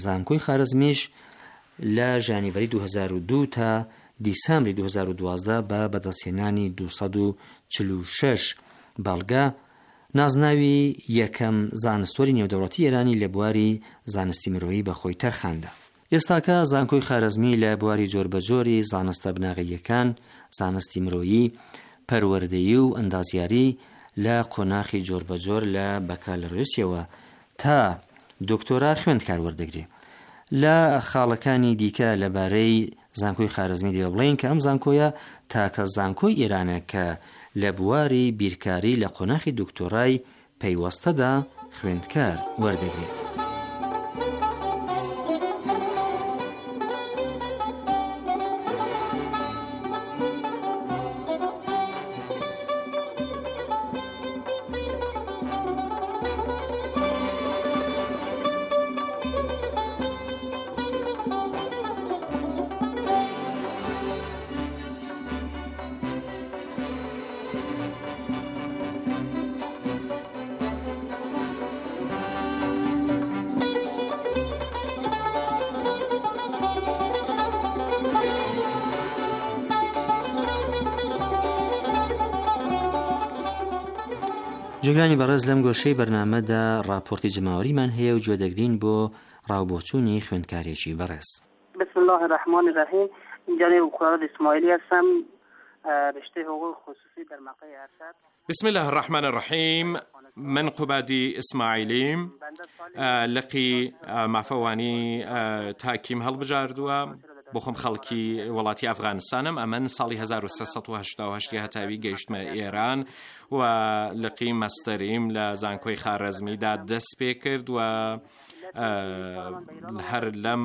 زانکۆی خارەزمیش لە ژانیڤەری 2002 تا دیسامبری 2012 بە بەدەستهێنانی 246 بەڵگە نازناوی یەکەم زانستوەری نێودەوڵەتی ئێرانی لە بواری زانستی مرۆیی بە خۆی تەرخاندا. ئێستاکە زانکۆی خارەزمی لە بواری جۆربەجۆری زانستە بناغیەکان، زانستی مرۆیی، پەروەردەیی و ئەندازیاری لە قۆناغی جۆربەجۆر لە بەکالۆرسیەوە تا دکتۆرا خوێندکار وەردەگرێت. لە خاڵەکانی دیکە لەبارەی زانکۆی خارەزمی دەبێ بڵێن کە ئەم زانکۆیە تاکە زانکۆی ئێرانە کە لە بواری بیرکاری لە قۆناغی دکتۆرای پەیوەستەدا خوێندکار وەردەگرێت. جێگرانی بەڕێز لەم گۆشەی بەرنامەدا راپۆرتی جەماوەریمان هەیە و گوێدەگرین بۆ ڕاوبۆچوونی خوێندکارێکی بەڕێز. بسم الله الرحمن الرحیم. اینجا خوراد اسماعیلی هستم، رشته حقوق خصوصی در مقطع ارشد. بسم الله الرحمن الرحیم. من قوبادی اسماعیلیم، لقی مافەوانی تاکیم هەڵبژاردووە بۆ خۆم خەڵکی وڵاتی ئەفغانستانم. ئەمن ساڵی 1388 هەتاوی گەیشتمە ئێران و لقی مەستەریم لە زانکۆی خارەزمیدا دەست پێ کرد و هەر لەم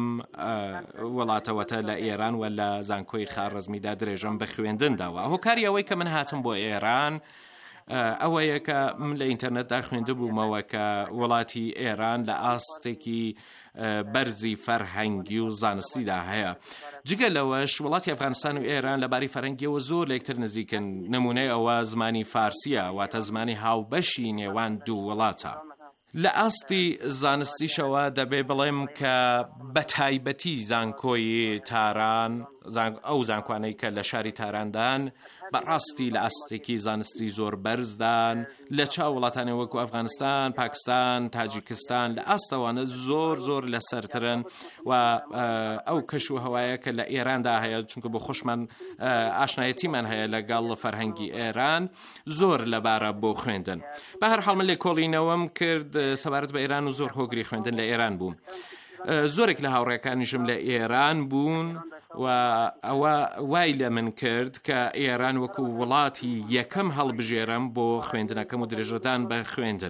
وڵاتەوەتە لە ئێران و لە زانکۆی خارەزمیدا درێژم بە خوێندنداوە. هۆکاری ئەوەی کە من هاتم بۆ ئێران ئەوەیە کە من لە ئینتەرنێتدا خوێندە بوومەوە کە وڵاتی ئێران لە ئاستێکی بەرزی فەرهەنگی و زانستیدا هەیە. جگە لەوەش وڵاتی ئەفغانستان و ئێران لەباری فەرهەنگیەوە زۆر لە یەکتر نزیکن. نمونەی ئەوە زمانی فارسیە، واتە زمانی هاوبەشی نێوان دوو وڵاتە. لە ئاستی زانستیشەوە دەبێ بڵێم کە بە تایبەتی زانکۆی تاران، ئەو زانکوانەی کە لە شاری تاراندان، بەڕاستی لە ئاستێکی زانستی زۆر بەرزدان لە چاو وڵاتانی وەکو ئەفغانستان، پاکستان، تاجیکستان لە ئاستەوانە زۆر زۆر لە سەرترن و ئەو کەش و هەوایە کە لە ئێراندا هەیە، چونکە بۆ خۆشمان ئاشنایەتیمان هەیە لەگەڵ فەرهەنگی ئێران، زۆر لەبارە بۆ خوێندن. بە هەر حاڵ من لێ کۆڵینەوەم کرد سەبارەت بە ئێران و زۆر هۆگری خوێندن لە ئێران بووم. زۆرێک لە هاوڕێکانیشم لە ئێران بوون و ئەوە وای لە من کرد کە ئێران وەکو وڵاتی یەکەم هەڵبژێرم بۆ خوێندنەکەم و درێژەدان بە خوێندن.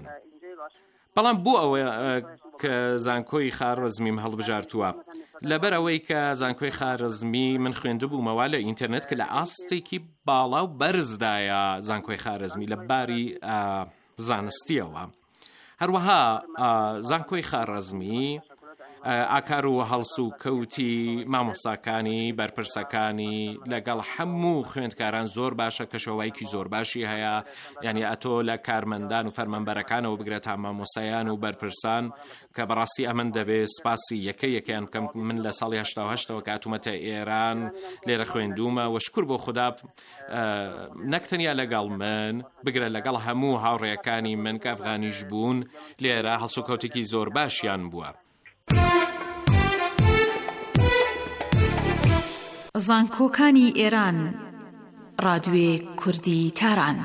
بەڵام بۆ ئەوە کە زانکۆی خارەزمیم هەڵبژارتووە، لەبەر ئەوەی کە زانکۆی خارەزمی من خوێندە بوومەوە لە ئینتەرنێت کە لە ئاستێکی باڵا و بەرزدایە زانکۆی خارەزمی لە باری زانستیەوە. هەروەها زانکۆی خارەزمی ئاکار و هەڵس و کەوتی مامۆستاکانی بەرپرسەکانی لەگەڵ هەموو خوێندکاران زۆر باشە، کەشەوایکی زۆر باشی هەیە. یعنی ئەتۆ لە کارمەندان و فەرمانبەرەکانەوە بگرێت تا مامۆستایان و بەرپرسان، کە بەڕاستی ئەمن دەبێت سپاسی یەکەیەکیان بکەم. من لە ساڵی 88ەوە کە هاتوومەتە ئێران لێرە خوێندومە و شکر بۆ خوددا نەکتەنیا لەگەڵ من بگرە لەگەڵ هەموو هاوڕێیەکانی من کە ئەفغانیش بوون لێرە هەڵس و کەوتێکی زۆر باشیان بووە. زانکۆکانی ئێران، ڕادیۆی کوردی تاران.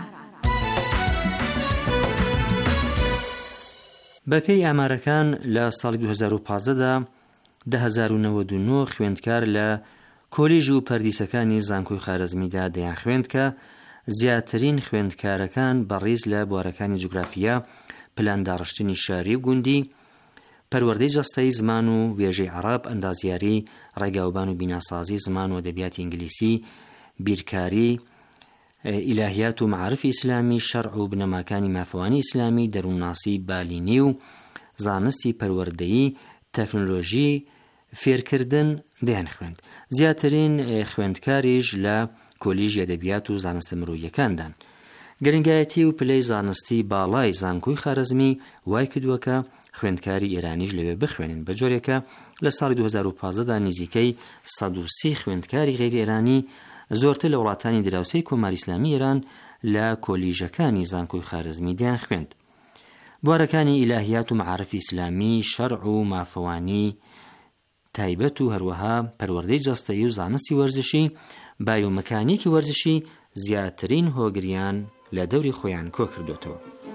بەپێی ئامارەکان لە ساڵی 2015دا 10,099 خوێندکار لە کۆلیژ و پەردیسەکانی زانکۆی خارەزمیدا دەیان خوێند کە زیاترین خوێندکارەکان بەڕیز لە بوارەکانی جوگرافیا، پلانداڕشتنی شاری و گوندی، پەروەردەی جەستەی زمان و وێژەی عەراب، ئەندازیاری، ڕێگاوبان و بیناسازی، زمان و ئەدەبیاتی ئینگلیسی، بیرکاری، ئیلاهیات و معارفی ئیسلامی، شەرع و بنەماکانی مافەوانی ئیسلامی، دەروونناسی بالینی و زانستی پەروەردەیی، تەکنۆلۆژی، فێرکردن دەیان خوێند. زیاترین خوێندکاریش لە کۆلیژی ئەدەبیات و زانستە مرۆییەکاندان. گرنگایەتی و پلەی زانستی باڵای زانکۆی خارەزمی وای کردووە کە خوێندکاری ئێرانیش لەوێ بخوێنن بە جۆرێکە لە ساڵی 2015دا نزیکەی 130 خوێندکاری غێری ئێرانی زۆرتر لە وڵاتانی دراوسەی کۆماری ئیسلامی ئێران لە کۆلیژەکانی زانکۆی خارزمیدیان خوێند. بوارەکانی ئیلاهیات و معارفی ئیسلامی، شەرع و مافەوانی تایبەت و هەروەها پەروەردەی جەستەیی و زانستی وەرزشی بایۆمەکانیکی وەرزشی زیاترین هۆگریان لە دەوری خۆیان کۆ کردوتەوە.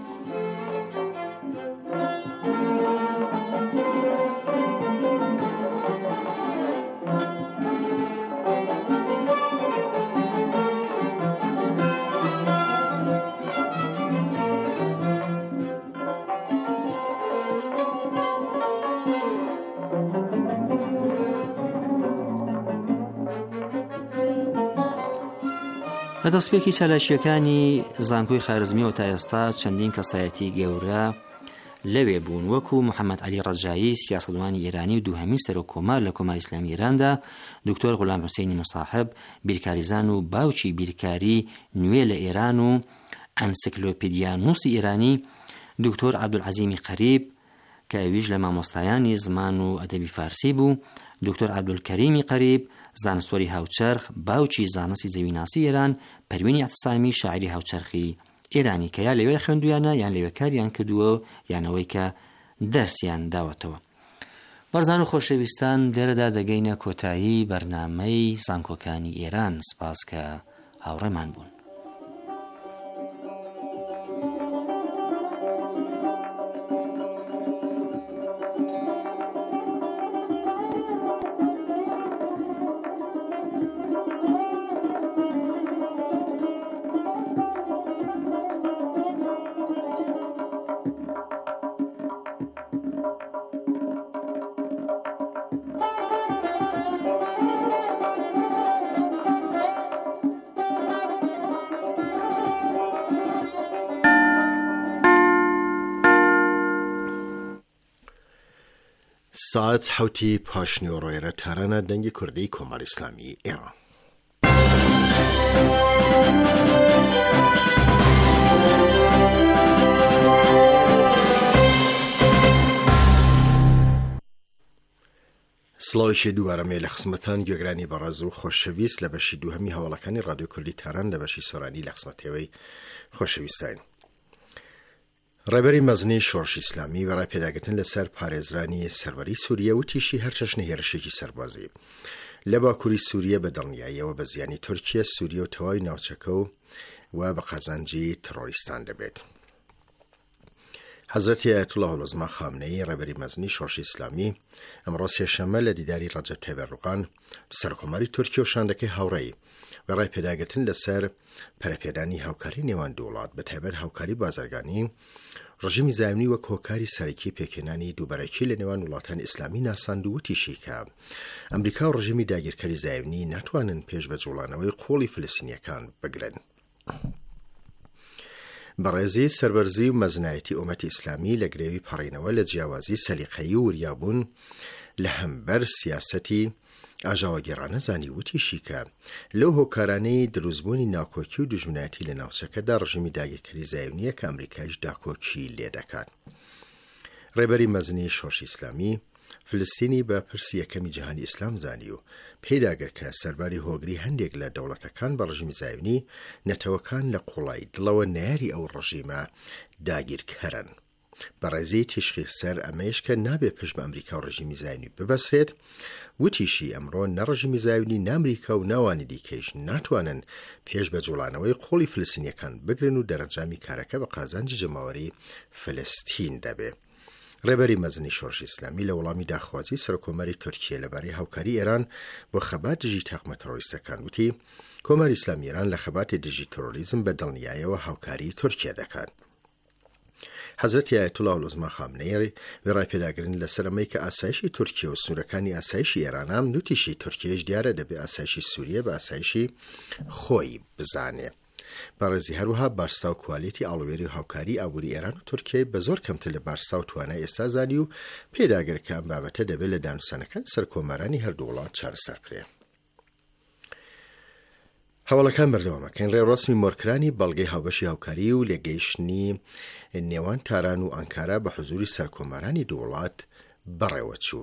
لە دەستپێکی چالاشیەکانی زانکۆی خارزمیەوە تا ئێستا چەندین کەسایەتی گەورە لەوێ بوون، وەکو محەممەد عەلی ڕەجایی سیاسەتوانی ئێرانی و دووهەمی سەرۆکۆمار لە کۆماری ئیسلامی ئێراندا، دکتۆر غولام حوسێنی مصاحب بیرکاریزان و باوکی بیرکاری نوێ لە ئێران و ئەنسیکلۆپیدیا نووسی ئێرانی، دکتۆر عەبدولعەزیمی قەریب کە ئەویش لە مامۆستایانی زمان و ئەدەبی فارسی بوو، دکتۆر عەبدولکەریمی قەریب زانستوەری هاوچەرخ باوکی زانستی زەویناسی ئێران، پەروینی ئەتسامی شاعری هاوچەرخی ئێرانی کە یا لەوێ خوێندویانە یان لەوێ کاریان کردووە یانەوەی کە دەرسیان داوەتەوە. بەڕزان و خۆشەویستان، لێرەدا دەگەینە کۆتایی بەرنامەی زانکۆکانی ئێران. سپاس کە هاوڕێمان بوون. ساعت حوتی پاشنیۆڕۆیرە تارانە دەنگی کوردی کۆماری ئیسلامی ئێران. سڵاوێکی دووبارەمێ لە خزمەتان گوێگرانی بەڕێز و خۆشەویست لە بەشی دووهەمی هەواڵەکانی ڕادیۆ کوردی تاران لە بەشی سۆرانی لە خزمەتەوەی خۆشەویستین. ڕێبەری مەزنی شۆڕشی ئیسلامی بەڕای پێداگرتن لەسەر پارێزرانی سەروەری سووریە و تیشی هەر چەشنە هێرشێکی سەربازی لە باکووری سووریە بە دڵنیاییەوە بە زیانی تورکیە، سووریە و تەواوی ناوچەکە و بە قازانجی ترۆریستان دەبێت. حەزرەتی ئایەتوڵڵاه هەڵۆزما خامنەیی ڕێبەری مەزنی شۆڕشی ئیسلامی ئەمڕۆ سێشەممە لە دیداری ڕەجەب تایب ئەردوغان سەرکۆماری تورکیە و شاندەکەی هاوڕێی بەڕای پێداگرتن لەسەر پەرەپێدانی هاوکاری نێوان دوو وڵات بە تایبەت هاوکاری بازرگانی، ڕژیمی زایمنی وەک هۆکاری سەرەکی پێکێنانی دووبەرەکی لە نێوان وڵاتانی ئیسلامی ناساند و وتیشی کە ئەمریکا و ڕژیمی داگیرکاری زایمنی ناتوانن پێش بە جوڵانەوەی قۆڵی فلستینیەکان بگرن. بەڕێزی سەربەرزی و مەزنایەتی ئومەتی ئیسلامی لە گرێوی پەڕینەوە لە جیاوازی سەلیقەیی و وریابوون لە هەمبەر سیاسەتی ئاژاوەگێڕانە زانی وتیشی کە لەو هۆکارانەی دروستبوونی ناکۆکی و دوژمنایەتی لە ناوچەکەدا ڕژیمی داگیرکاری زایمنیە کە ئەمریکایش داکۆکی لێ دەکات. ڕێبەری مەزنی شۆڕشی ئیسلامی فلستینی بە پرسی یەکەمی جیهانی ئیسلام زانی و پێداگر کە سەرباری هۆگری هەندێک لە دەوڵەتەکان بە ڕژیمی زایمنی نەتەوەکان لە قوڵای دڵەوە نایاری ئەو ڕژیمە داگیرکەرن. بەڕێزی تیشخی سەر ئەمەیش کە نابێ پشت بە ئەمریکا و ڕژیمی زایمنی ببەسرێت، وتیشی ئەمڕۆ نەڕژیمی زایمنی نامریکا و ناوانی دیکەیش ناتوانن پێش بە جوڵانەوەی قۆڵی فلستینیەکان بگرن و دەرەنجامی کارەکە بە قازانجی جەماوەری فلستین دەبێ. ڕێبەری مەزنی شۆڕشی ئیسلامی لە وەڵامی داخوازی سەرۆکۆماری تورکیە لەبارەی هاوکاری ئێران بۆ خەبات دژی تاقمە تەڕۆریستەکان وتی کۆماری ئیسلامی ئێران لە خەباتی دژی تەرۆریزم بە دڵنیاییەوە هاوکاری تورکیە دەکات. حەزرەتی ئایەتوڵڵاه هەڵۆزما خامنەی ڕای پێداگرن لەسەر ئەمەی کە ئاسایشی تورکیە و سنوورەکانی ئاسایشی ئێرانە نوتیشی تورکیەش دیارە دەبێ ئاسایشی سووریە بە ئاسایشی خۆی بزانێ. بەڕێزی هەروەها بارستا و کوالیتی ئاڵوێری و هاوکاری ئابووری ئێران و تورکیە بە زۆر کەمتر لە بارستا و توانای ئێستا زانی و پێداگر کە ئەم بابەتە دەبێت لە دانووسانەکان سەرکۆمارانی هەردوو وڵات چارەسەر بکرێ. هەواڵەکان بەردەوامەکەن ڕێوەڕسمی مۆرکرانی بەڵگەی هاوبەشی هاوکاری و لێگەیشتنی نێوان تاران و ئەنکارا بە حوزوری سەرکۆمارانی دوو وڵات بەڕێوە چوو.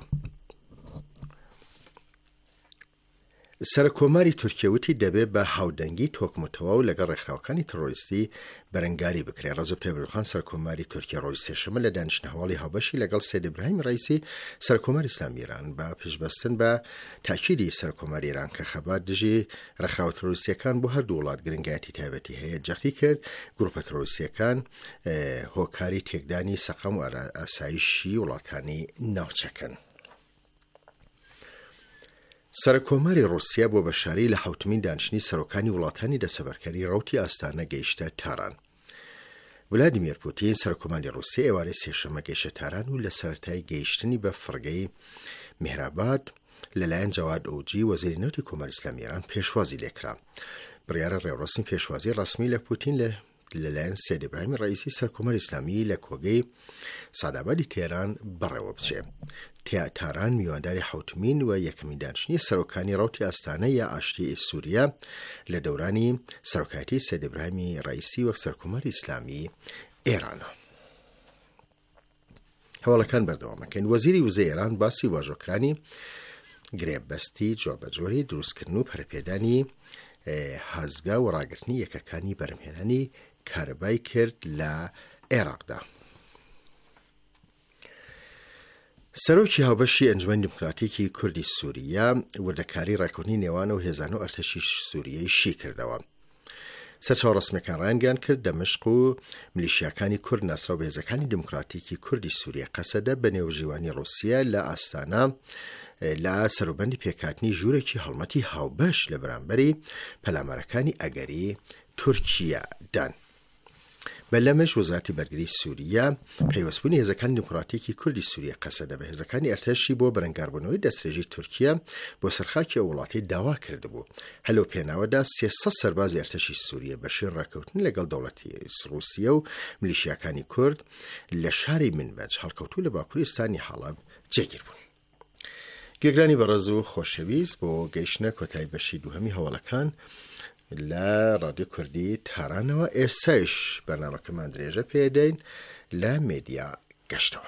سەرکۆماری تورکیەوتی دەبێت بە هاودەنگی تۆکمتەوە و لەگەڵ ڕێکخراوەکانی تەڕۆریستی بەرەنگاری بکرێت. ڕەجەب تایب ئەردۆغان سەرکۆماری تورکیا ڕۆژی سێشەمە لە دانیشتنە هەواڵی هاوبەشی لەگەڵ سەید ئیبراهیم ڕەیسی سەرکۆماری ئیسلامی ئێران بە پێشبەستن بە تاکیدی سەرکۆماری ئێران کە خەبات دژی ڕێکخراوە تەڕۆریستیەکان بۆ هەردوو وڵات گرنگایەتی تایبەتی هەیە جەختی کرد گروپە تەڕۆریستیەکان هۆکاری تێکدانی سەقەم و ئاسایشی وڵاتانی ناوچەکەن. سەرکۆماری ڕووسیا بۆ بەشاری لە حوتمین دانیشتنی سەرۆکانی وڵاتانی دەسەبەرکەری ڕەوتی ئاستانە گەیشتە تاران. ولادیمیر پوتین سەرکۆماری ڕووسیا ئێوارەی سێشەمە گەیشتە تاران و لە سەرەتای گەیشتنی بە فرگەی میهراباد لەلایەن جەواد ئۆجی وەزیری نەوتی کۆماری ئیسلامی ئێران پێشوازی لێکرا. بڕیارە ڕێوەڕسمی پێشوازی ڕەسمی لە پوتین لەلایەن سەید ئیبراهیم ڕەیسی سەرکۆماری ئیسلامی لە کۆگەی سادابادی تێران بەڕێوە بچێت. تاران میوانداری حوتمین و یەکەمین دانیشتنی سەرۆکانی ڕەوتی ئاستانە یا ئاشتی سووریا لە دەورانی سەرۆکایەتی سەید ئیبراهیمی ڕەیسی وەک سەرکۆماری ئیسلامی ئێرانە. هەواڵەکان بەردەوامەکەن وەزیری وزەی ئێران باسی واژۆکرانی گرێبەستی جۆربەجۆری دروستکردن و پەرپێدانی هەزگا و ڕاگررتنی یەکەکانی بەرهەمهێنانی کارەبای کرد لە عێراقدا. سەرۆکی هاوبەشی ئەنجومەن دیموکراتیکی کوردی سووریا وردەکاری ڕێکەوتنی نێوانە و هێزانە و ئەرتەشی سووریەی شی کردەوە. سەرچاو ڕسمیەکان ڕایانگەیاند کرد دەمشق و میلیشیاکانی کورد ناسراو بە هێزەکانی دیموکراتیکی کوردی سووریا قەسەدە بە نێوژیوانی ڕووسیا لە ئاستانە لە سەروبەندی پێکاتنی ژوورێکی هەڵمەتی هاوبەش لە بەرامبەری پەلامارەکانی ئەگەری تورکیا دان. بەلەمەش وەزارەتی بەرگری سووریا پەیوەستبوونی هێزەکانی دیموکراتیکی کوردی سووریا قەسەدە بە هێزەکانی ئەرتەشی بۆ بەرەنگاربوونەوەی دەستێژی تورکیا بۆ سەرخاکی ئەو وڵاتی داوا کردبوو. هەلو پێناوەدا 300 سەربازی ئەرتەشی سووریا بە شوێن ڕاکەوتن لەگەڵ دەوڵەتی ڕووسیا و میلیشیاکانی کورد لە شاری منبەج هەڵکەوتوو لە باکووریستانی حەڵەب جێگیر بوون. گوێگرانی بەڕێز و خۆشەویست بۆ گەیشتنە کۆتایی بەشی دووهەمی هەواڵەکان لە ڕادیۆ کوردی تارانەوە ئێسایش بەرنامەکەمان درێژە پێدەین لە مێدیا گەشتەوە.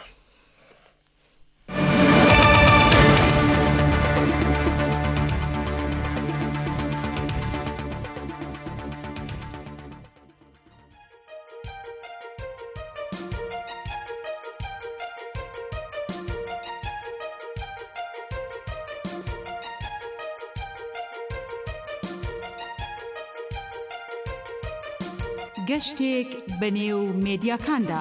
گەشتێک بەنێو مێدیاکاندا.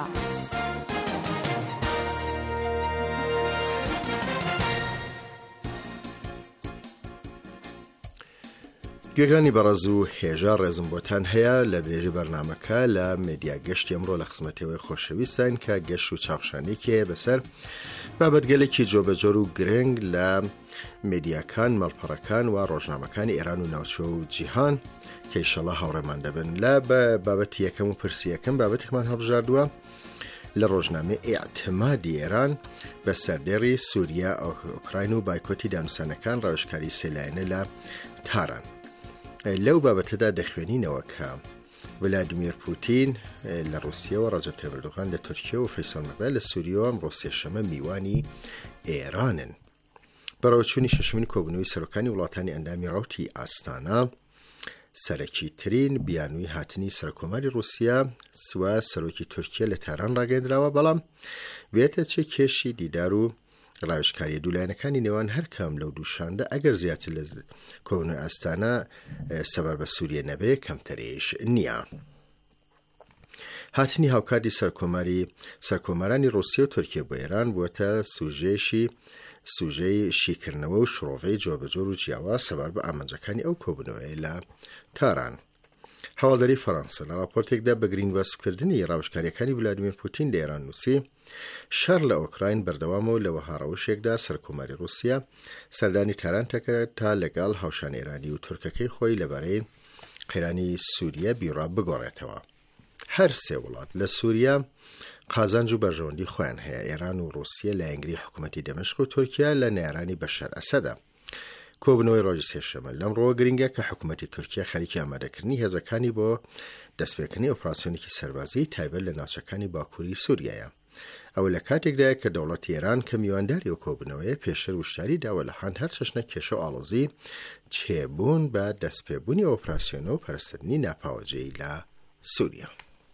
گوێگرانی بەڕێز و هێژا ڕێزم بۆتان هەیە لە درێژی بەرنامەکە لە مێدیا گەشتی ئەمڕۆ لە خزمەتەوەی خۆشەویستان کە گەشت و چاوشانێکی هەیە بەسەر بابەتگەلێکی جۆبەجۆر و گرنگ لە مێدیاکان مەڵپەڕەکان و ڕۆژنامەکانی ئێران و ناوچە و جیهان کە ئیشەڵا هاوڕێمان دەبن. لە بابەتی یەکەم و پرسی یەکەم بابەتێکمان هەڵبژاردووە لە ڕۆژنامەی ئیعتمادی ئێران بە سەردێڕی سووریا ئۆکراین و بایکۆتی دانووسانەکان ڕاوێژکاری سێلایەنە لە تاران. لەو بابەتەدا دەخوێنینەوە کە ولادیمیر پوتین لە ڕووسیەوە ڕەجەب تایب ئەردۆغان لە تورکیا و فەیسەڵ مەقداد لە سووریەوە ئەمڕۆ سێشەمە میوانی ئێرانن. بەڕێوەچوونی شەشمین کۆبوونەوەی سەرۆکانی وڵاتانی ئەندامی ڕەوتی ئاستانە سەرەکی ترین بیانووی هاتنی سەرکۆماری ڕووسیا سوە سەرۆکی تورکیا لە تاران ڕاگەیاندراوە، بەڵام بێتە چه کێشی دیدار و ڕاوێژکاریە دوولایەنەکانی نێوان هەر کام لەو دووشاندا ئەگەر زیاتر لە کۆبوونەوەی ئاستانە سەبار بە سووریە نەبێ کەمتەرێش نییە. هاتنی هاوکاتی سەرکۆمارانی ڕووسیا و تورکیا بۆ ئێران بووەتە سوژەی شیکردنەوە و شڕۆڤەی جۆبەجۆر و جیاواز سەبار بە ئامانجەکانی ئەو کۆبوونەوەی لە تاران. هەواڵدەری فەڕەنسا لە راپۆرتێکدا بە گرینگواسکردنی ڕاوێژکاریەکانی ولادیمیر پوتین لە ئێران نووسی شەڕ لە ئۆکراین بەردەوامەوە لە وەهاڕەوشێکدا سەرکۆماری ڕووسیا سەردانی تاران تەکرد تا لەگەڵ هاوشان ئێرانی و تورکەکەی خۆی لەبارەی قەیرانی سووریا بیڕا بگۆڕێتەوە. هەر سێ وڵات لە سووریا قازانج و بەرژەوەندی خۆیان هەیە. ئێران و ڕووسیا لە ئەنگری حکوومەتی دەمەشق و تورکیا لە نێرانی بەشەر ئەسەدە. کۆبنەوەی ڕۆژی سێشەمە لەم ڕۆ گرنگە کە حکوومەتی تورکیا خەریکی ئامادەکردنی هێزەکانی بۆ دەستپێکردنی ئۆپراسیۆنێکی سەربازی تایبەت لە ناوچەکانی باکووری سووریایە. ئەوە لە کاتێکدایە کە دەوڵەتی ئێران کە میوانداری ئەو کۆبنەوەیە پێشتر وشداری داوە لە هەر چەشنە کێشە و ئاڵۆزی چێبوون بە دەستپێبوونی ئۆپراسیۆنە و پەرستنی ناپاوەجێی لە سووریا.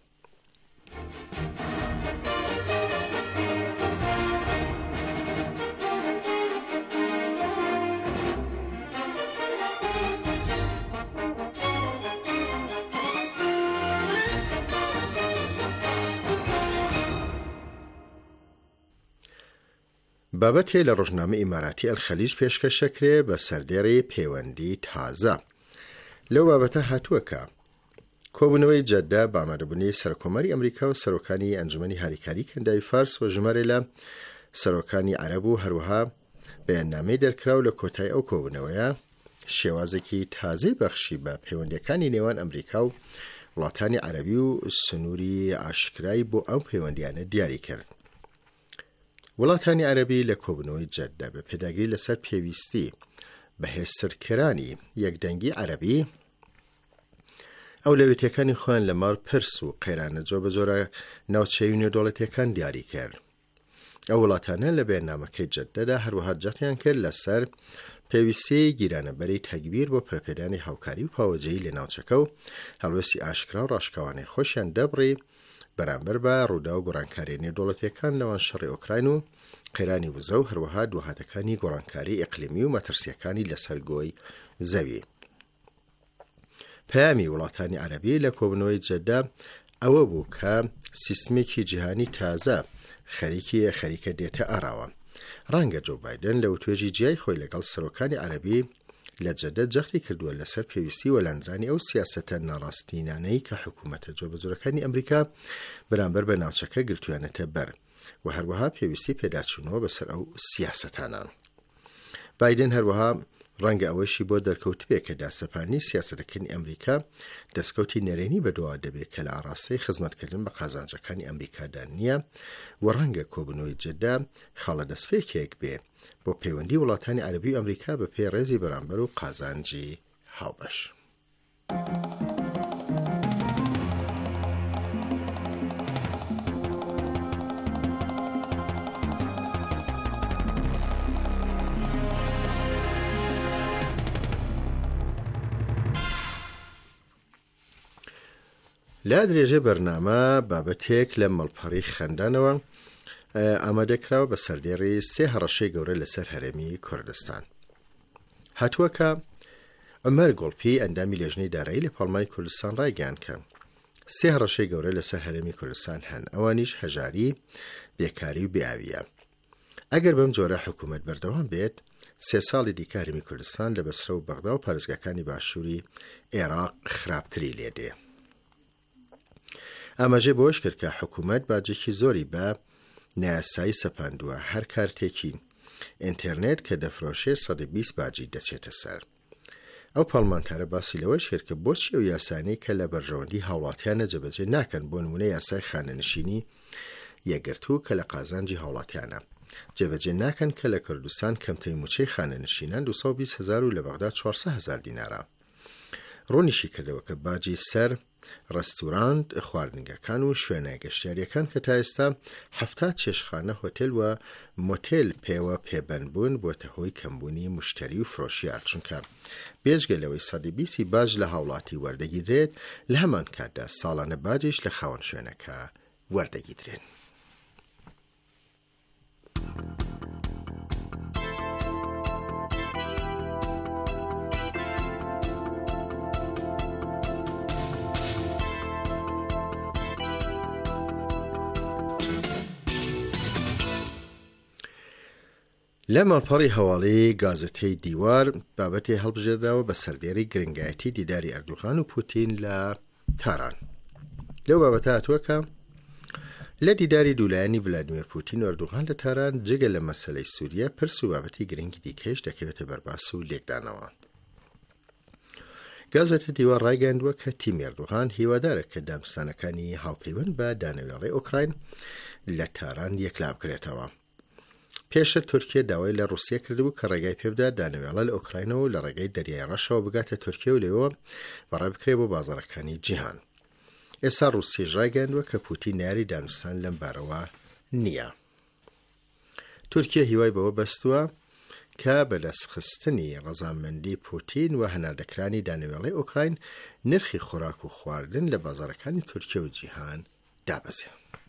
بابەتێ لە ڕۆژنامە ئیماراتی ئەلخەلیج پێشکەشەکرێ بە سەردێڕی پەیوەندی تازە. لەو بابەتە هاتووەکە کۆبوونەوەی جەددە بە ئامادەبوونی سەرکۆمەری ئەمریکا و سەرۆکانی ئەنجومەنی هاریکاری کەنداوی فارس و ژمارە لە سەرۆکانی عەرەب و هەروەها بەیاننامەی دەرکراو لە کۆتایی ئەو کۆبوونەوەیە شێوازێکی تازەی بەخشی بە پەیوەندیەکانی نێوان ئەمریکا و وڵاتانی عەرەبی و سنووری ئاشکرای بۆ ئەو پەیوەندیانە دیاری کرد. وڵاتانی عەرەبی لە کۆبوونەوەی جەددە بە پێداگیری لەسەر پێویستی بەهێزترکردنی یەکدەنگی عەرەبی ئەولەویەتیەکانی خۆیان لە ماڵ پرس و قەیرانە جۆ بە جۆرە ناوچەی و نێودەوڵەتیەکان دیاری کرد. ئەو وڵاتانە لە بەیاننامەکەی جەددەدا هەروەها جەختیان کرد لەسەر پێویستی گیرانەبەری تەکبیر بۆ پرەپێدانی هاوکاری و پاوەجەیی لە ناوچەکە و هەڵوێستی ئاشکرا و ڕاشکەوانەی خۆشیان دەبڕی بەرامبەر بە ڕوودا و گۆڕانکاری نێودەوڵەتیەکان لەوان شەڕی ئۆکراین و قەیرانی وزە و هەروەها دووهاتەکانی گۆڕانکاری ئیقلیمی و مەترسیەکانی لەسەر گۆی زەوی. پەیامی وڵاتانی عەرەبی لە کۆبوونەوەی جەددە ئەوە بوو کە سیستمێکی جیهانی تازە خەریکە دێتە ئاراوە. ڕەنگە جۆ بایدن لە وتوێژی جیای خۆی لەگەڵ سەرۆکانی عەرەبی لە جەددە جەختی کردووە لەسەر پێویستی وەلاندرانی ئەو سیاسەتە ناڕاستینانەی کە حکوومەتە جۆبەجۆرەکانی ئەمریکا بەرامبەر بە ناوچەکە گرتویانەتە بەر و هەروەها پێویستی پێداچوونەوە بەسەر ئەو سیاسەتانە. بایدن هەروەها ڕەنگە ئەوەشی بۆ دەرکەوت بێ کە داسەپانی سیاسەتەکانی ئەمریکا دەستکەوتی نەرێنی بەدەوا دەبێت کە لە ئاڕاستەی خزمەتکردن بە قازانجەکانی ئەمریکادا نییە و ڕەنگە کۆبوونەوەی جەددە خاڵە دەستپێکێک بێ بۆ پەیوەندی وڵاتانی عەرەبی و ئەمریکا بە پێی ڕێزی بەرامبەر و قازانجی هاوبەش. لا درێژێ بەرنامە بابەتێک لە مەڵپەڕی خەندانەوە ئامادەکراوە بە سەردێڕی سێ هەڕەشەی گەورە لەسەر هەرێمی کوردستان. هاتووەکە عومەر گۆڵپی ئەندامی لێژنەی دارایی لە پاڵمای کوردستان ڕایگەیاند کە سێ هەڕەشەی گەورە لەسەر هەرێمی کوردستان هەن، ئەوانیش هەژاری، بێکاری و بێئاویە. ئەگەر بەم جۆرە حکوومەت بەردەوام بێت، 3 ساڵی دیکە هەرێمی کوردستان لە بەسرە و بەغدا و پارێزگاکانی باشووری عێراق خراپتری لێدێ. ئاماژەی بۆش کرد کە حکوومەت باجێکی زۆری بە نایاسایی سەپاندووە هەر کارتێکی ئینتەرنێت کە دەفرۆشێ 120 باجی دەچێتە سەر. ئەو پاڵمانتارە باسی لەوەی کرد کە بۆچی ئەو یاسانەی کە لە بەرژەوەندی هاوڵاتیانە جەبەجێ ناکەن بۆ نمونە یاسای خانەنشینی یەکگرتوو کە لە قازانجی هاوڵاتیانە جێبەجێ ناکەن کە لە کوردستان کەمترین موچەی خانەنشینان 220,000 و لە بەغدا 400,000 دینارە. ڕوونیشی کردەوە کە باجی سەر ڕستوراند، خواردنگەکان و شوێنە گەشتیاریەکان کە تا ئێستا 70 چێشتخانە، هۆتێل و مۆتێل پێوە پێبەندبوون بۆتە هۆی کەمبوونی مشتری و فرۆشیار، چونکە بێجگە لەوەی 120 باج لە هاوڵاتی وەردەگیرێت، لە هەمان کاتدا ساڵانە باجیش لە خاوەن شوێنەکە وەردەگیرێن. لە ماڵپەڕی هەواڵی گازەتەی دیوار بابەتی هەڵبژێرداوە بە سەردێڕی گرنگایەتی دیداری ئەردوغان و پوتین لە تاران. لەو بابەتە هاتووەکە لە دیداری دوولایانی ڤلادیمیر پوتین و ئەردوغان لە تاران جگە لە مەسەلەی سووریا پرس و بابەتی گرنگی دیکەش دەکەوێتە بەرباس و لێکدانەوە. گازەتە دیوار ڕایگەاندووە کە تیمی ئەردوغان هیوادارە کە دامستانەکانی هاوپەیوەند بە دانەوێڵی ئۆکراین لە تاران یەکلا بکرێتەوە. پێشە تورکیا داوای لە رووسیا کردبوو کە ڕێگای پێبدا دانەوێڵە لە ئۆکراینەوە لە ڕێگای دەریای ڕەشەوە بگاتە تورکیا و لێەوە بەڕێ بکرێ بۆ بازاڕەکانی جیهان. ئێستا رووسیاش ڕایگەاندووە کە پوتین یاری دانوستان لەم بارەوە نییە. تورکیا هیوای بەوە بەستووە کە بەدەستخستنی ڕەزامەندی پوتین و هەناردەکرانی دانەوێڵەی ئۆکراین نرخی خۆراک و خواردن لە بازاڕەکانی تورکیا و جیهان دابەزێ.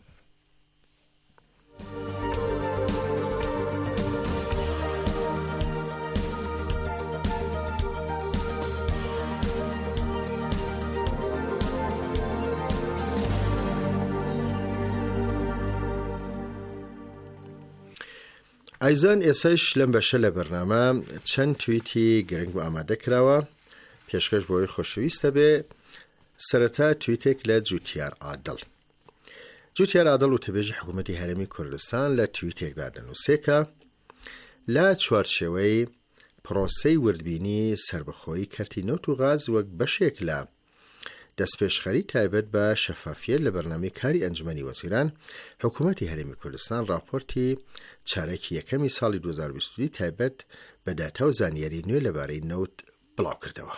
ئایزان ئێسەش لەم بەشە لە بەرنامە چەند توییتی گرنگ بۆ ئامادە کراوە. پێشکەش بۆی خۆشەویستە بێ سەرەتا توییتێک لە جوتیار عادڵ. جوتیار عادڵ وتەبێژی حکوومەتی هەرێمی کوردستان لە توییتێکدا دەنووسێکە لە چوارچێوەی پرۆسەی وردبینی سربەخۆیی کەرتی نەوت و غاز وەک بەشێک لە دەستپێشخەری تایبەت بە شەفافیت لە بەرنامەی کاری ئەنجومەنی وەزیران حکوومەتی هەرێمی کوردستان راپۆرتی چارەکی یەکەمی ساڵی 2022 تایبەت بە داتا و زانیاری نوێ لەبارەی نەوت بڵاو کردەوە.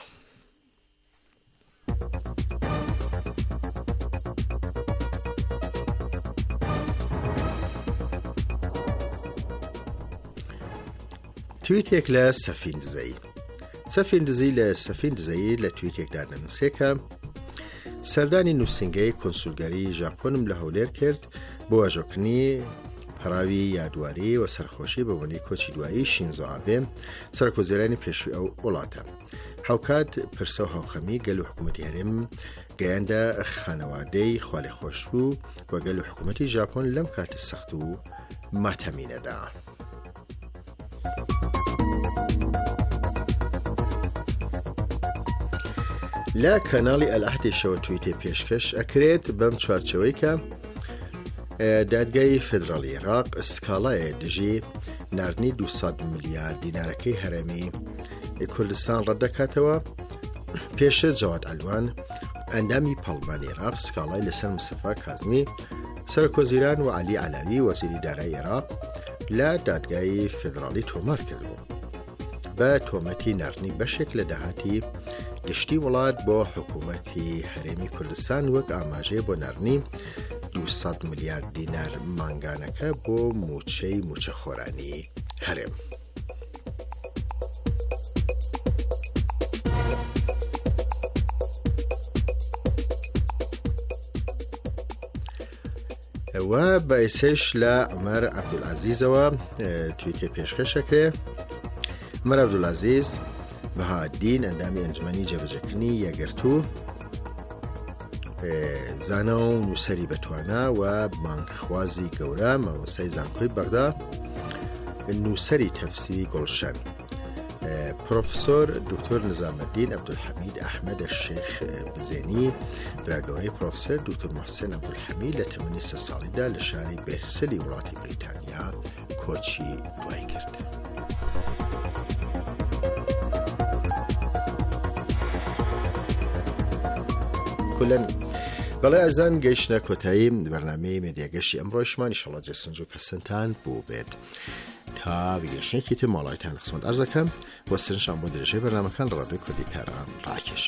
توییتێک لە سەفین دزەی. سەفین دزی لە سەفین دزەی لە توییتێکدا دەنووسێکە سەردانی نووسنگەی کۆنسولگەری ژاپۆنم لە هەولێر کرد بۆ ئاژۆکردنی پەراوی یادواری و سەرخۆشی بە وەنەی کۆچی دوایی شینزۆ ئابێ سەرکۆزیرانی پێشووی ئەو وڵاتە. هاوکات پرسە و هاوخەمی گەل و حکوومەتی هەرێم گەیاندە خانەوادەی خوالی خۆش بوو و گەل و حکوومەتی ژاپۆن لەم کاتە سەخت و ماتەمینەدا. لە کەناڵی ئەلعهدێشەوە توییتێ پێشکەش ئەکرێت بەم چوارچەوەی کە دادگای فێدراڵی عێراق سکاڵایە دژی ناردنی 200 ملیارد دینارەکەی هەرێمی کوردستان ڕەتدەکاتەوە. پێشتر جەواد ئەلوان ئەندامی پاڵبانی عێراق سکاڵای لەسەر مستەفا کازمی سەرکۆزیران و عەلی عەلاوی وەزیری دارایی عێراق لە دادگای فێدراڵی تۆمار کردبوو بە تۆمەتی ناردنی بەشێک لە داهاتی گشتی وڵات بۆ حکوومەتی هەرێمی کوردستان وەک ئاماژەیە بۆ ناردنی 200 ملیارد دینار مانگانەکە بۆ موچەی موچەخۆرانی هەرێم. و بەئیسش لە عومەر عەبدولعەزیزەوە توییتێ پێشکەشەکرێ. عومەر عەبدولعەزیز بەهادین ئەندامی ئەنجومەنی جێبەجێکردنی یەکگرتوو زانە و نووسەری بەتوانە و بانکخوازی گەورە مامۆستای زانکۆی بەغدا نووسەری تەفسیری گۆڵشەن پرۆفسۆر دکتۆر نزامەدین عەبدولحەمید ئەحمەد شێخ بزێنی براگەورەی پرۆفسۆر دکتۆر موحسێن عەبدولحەمید لە تەمەنی 3 ساڵیدا لە شاری بێرسەلی وڵاتی بریتانیا کۆچی دوای کرد. کولن بەڵێ ئەزان گەیشتە کۆتایی بەرنامەی مێدیاگەشتی ئەمڕۆیشمان ئینشەڵڵا جێسنج و پەسەندتان بوو بێت. تا بگەشتێکی تر ماڵایتان قسمت ئەرزەکەم وە سرنجام بۆ درێژەی بەرنامەکان لە ڕادیۆی کوردی تاران ڕاکێشم.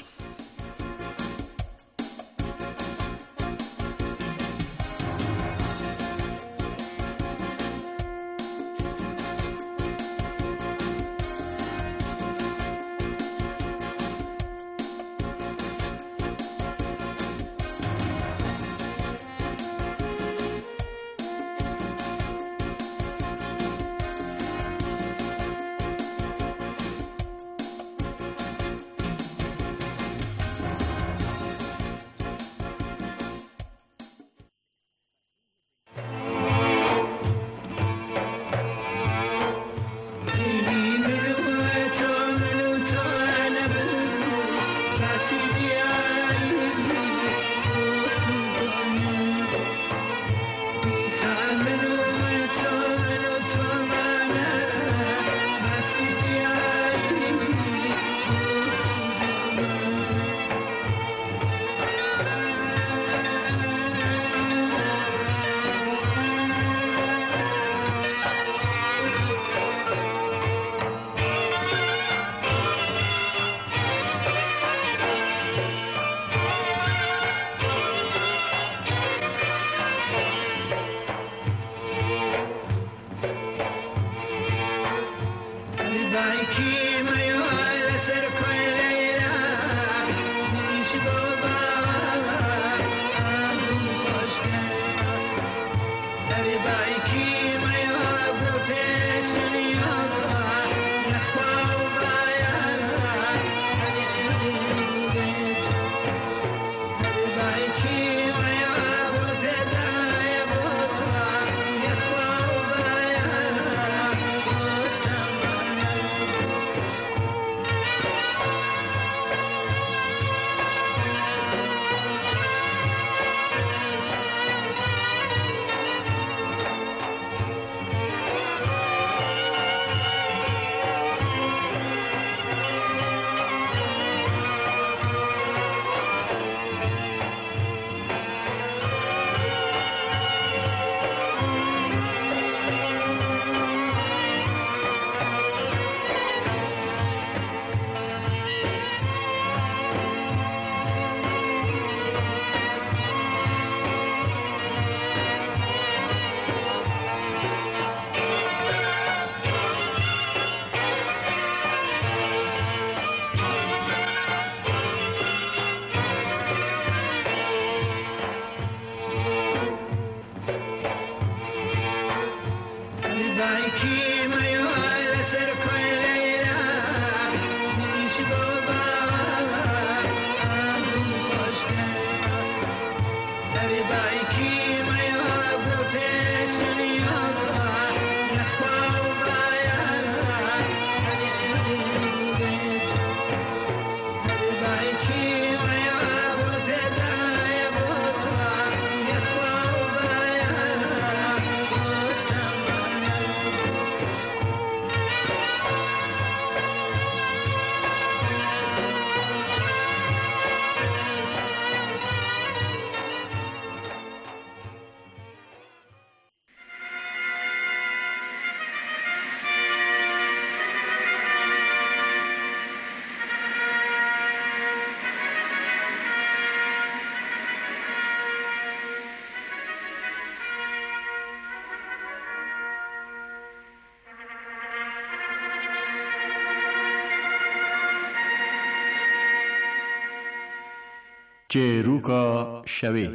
چێروکە شەوێ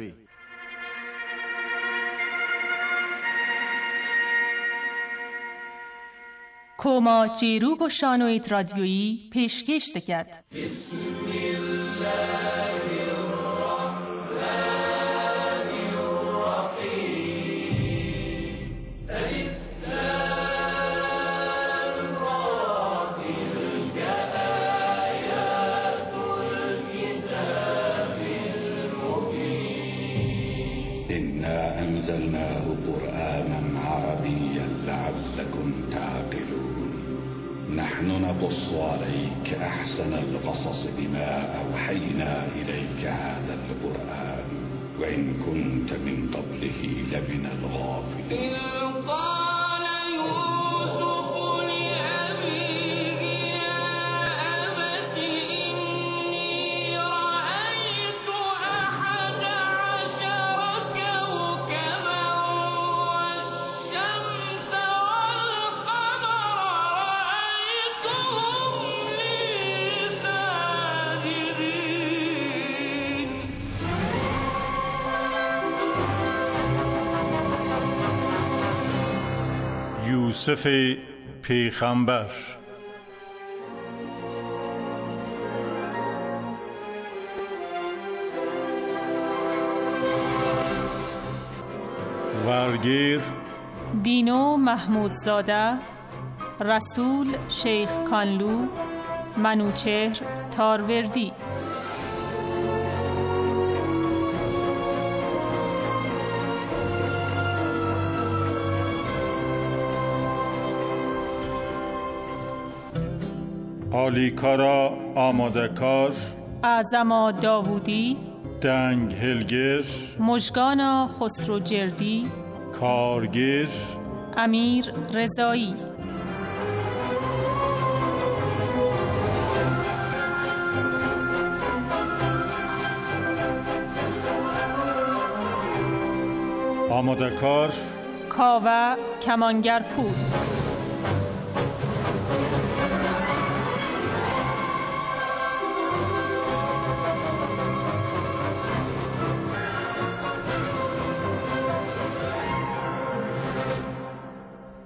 کۆما چێروک و شانۆیت رادیۆیی پێشکەش دەکات. أنزلناه قرآنا عربيا لعلكم تعقلون نحن نقص عليك أحسن القصص بما أوحينا إليك هذا القرآن وإن كنت من قبله لمن الغافلين. یوسف پیغمبر. ورگیر دینو محمودزاده، رسول شیخ کانلو، منوچهر تاروردی. آلیکارا آماده کار، اعظما داوودی، دنگ هلگر، مژگانا خسرو جردی، کارگر، امیر رضایی. آماده کار کاوه کمانگرپور.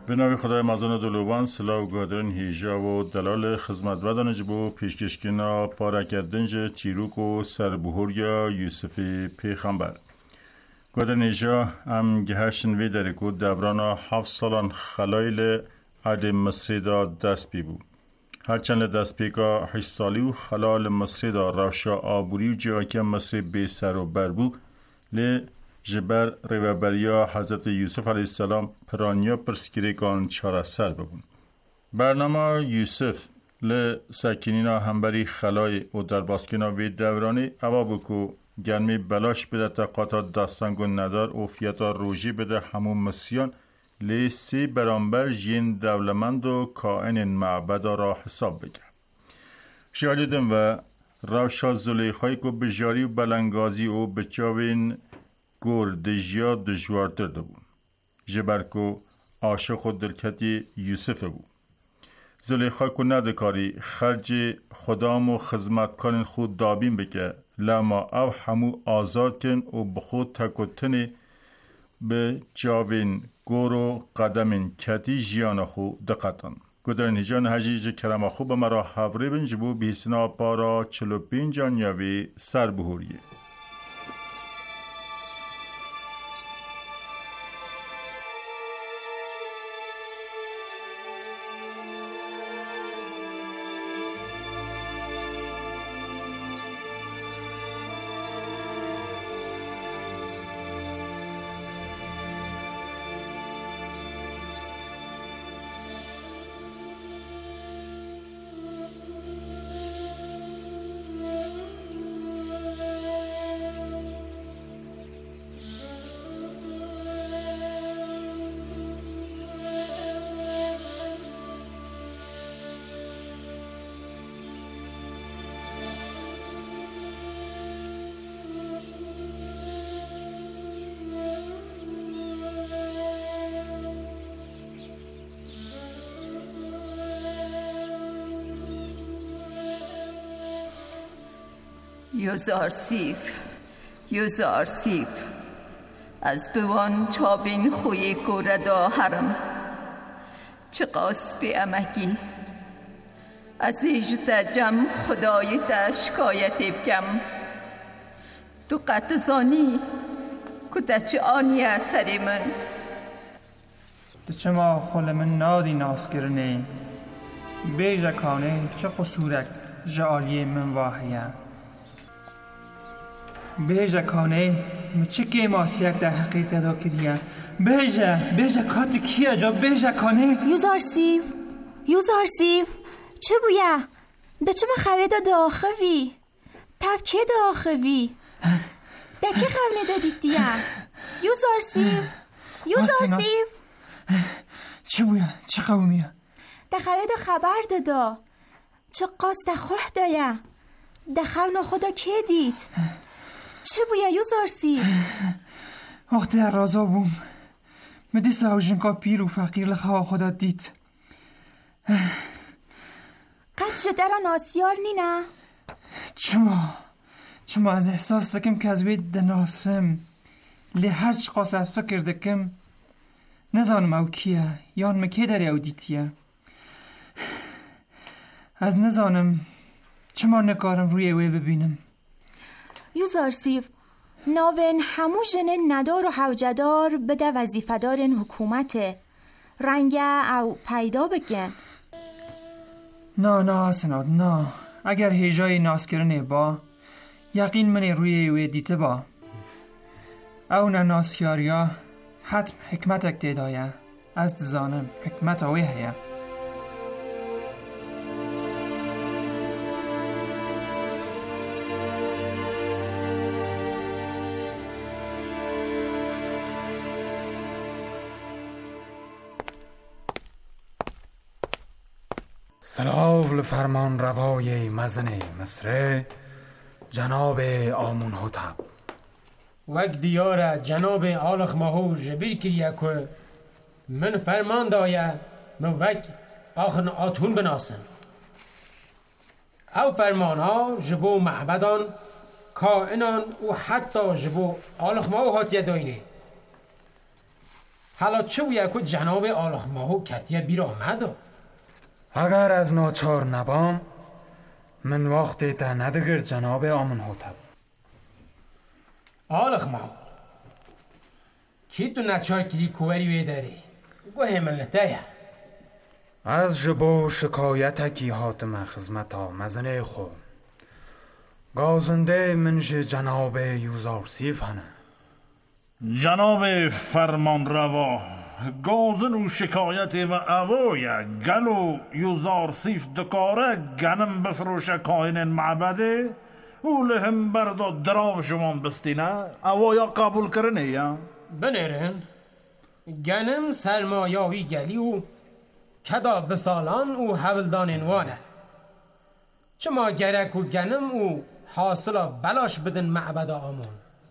به نام خدای مزان دلوبان سلا و گادرن هیجا و دلال خدمت بدن جبو پیشکشکینا پارکردنج چیروک و سربهوریا یوسف پیغمبر گادرن هیجا ام گهشن وی درکو دبرانا 7 سالان خلایل عد مصری دا دست بی بود. هرچند دست پیکا 8 سالی و خلال مصری دا روشا آبوری و جاکی مصری بی سر و بر بود لی جبر ریوبریا حضرت یوسف علیه السلام پرانیا پرسکیری کان چاره سر ببون. برنامه یوسف لی سکینینا همبری خلای و در باسکینا وی دورانی اوا بکو گرمی بلاش بده تا قاطع دستانگون ندار و فیاتا روژی بده همون مسیان لی 3 برانبر جین دولمند و کائن معبد را حساب بگه. شاهدیم و روشا زلیخای که بجاری و بلنگازی و بچاوین گور دجیا دجوارتر ده بود. جبرکو عاشق و دلکتی یوسف بود. زلیخا که ندکاری خرج خدام و خدمتکارن خود دابین بکه لما او همو آزاد کن و بخود تکتنی به جاوین گور و قدمین کتی جیان خو دقتن. گدرن هجان هجیج کرم خو به مرا حوری بنجبو بیسنا پارا 45 جانیاوی سر بهوریه. یوزارسیف از بوان چابین خوی گوردا هرم چه قاسبی امکی از ایجت جم خدای تا شکایت بکم تو قطزانی کتا چه آنی اثری من تو چه ما خل من نادی ناس کرنه بیجکانه چه قصورک جالی من واحیه بیجا کانه مچه که ماسیک در حقیقت دا کریه بیجا کات کیا جا بیجا کانه یوزارسیف چه بویا دا چه ما خواه دا داخوی تف که داخوی دا که خواه ندادید دیا یوزارسیف چه بویا چه قومیه دا خواه دا خبر دادا چه قاس دا خواه دایا دا خواه خدا که دید چه بویا یوزارسی؟ وقتی رازا بوم مدی ساوجنکا پیر و فقیر لخواه خدا دید قد شده را ناسیار نینا؟ چما از احساس دکم که از وید دناسم لی هرچ قاسه فکر دکم نزانم او کیه یان مکی داری او دیتیه از نزانم چما نکارم روی اوی ببینم یوزارسیف ناوین همو جنه ندار و حوجدار بده وظیفه‌دارن حکومته رنگه او پیدا بگن نه سناد نه اگر هیجای ناس کرنه با یقین من روی اوی دیته با او نه ناسیاریا حتم حکمت اکتیدایه از دزانم حکمت اوی هیه سلاو فرمان روای مزن مصر جناب آمون هوتب وک دیاره جناب آلخ ماهو جبیر کریه که من فرمان دایه من وک آخن آتون بناسم او فرمان ها جبو معبدان کائنان و حتی جبو آلخ ماهو هاتیه داینه حالا چه ویا که جناب آلخ ماهو کتیه بیر آمده؟ اگر از ناچار نبام من وقتی تا ندگر جناب آمنحوتب. آلخ ماهو کی تو ناچار کلی کوری وی داری؟ گوه ملتایه از جبو شکایت کی هاتم خدمتا مزنه خو گازنده منش جناب یوزارسیف هنه. جناب فرمان روا گازن و شکایت و اوای گلو یوزارسیف دکاره گنم بفروشه کاین معبده او لهم بردا درام شما بستینه اوایا قبول کرنه یا بنرن گنم سرمایاوی گلی و کدا بسالان او حولدان انوانه چما گرک و گنم او حاصلا بلاش بدن معبد آمون.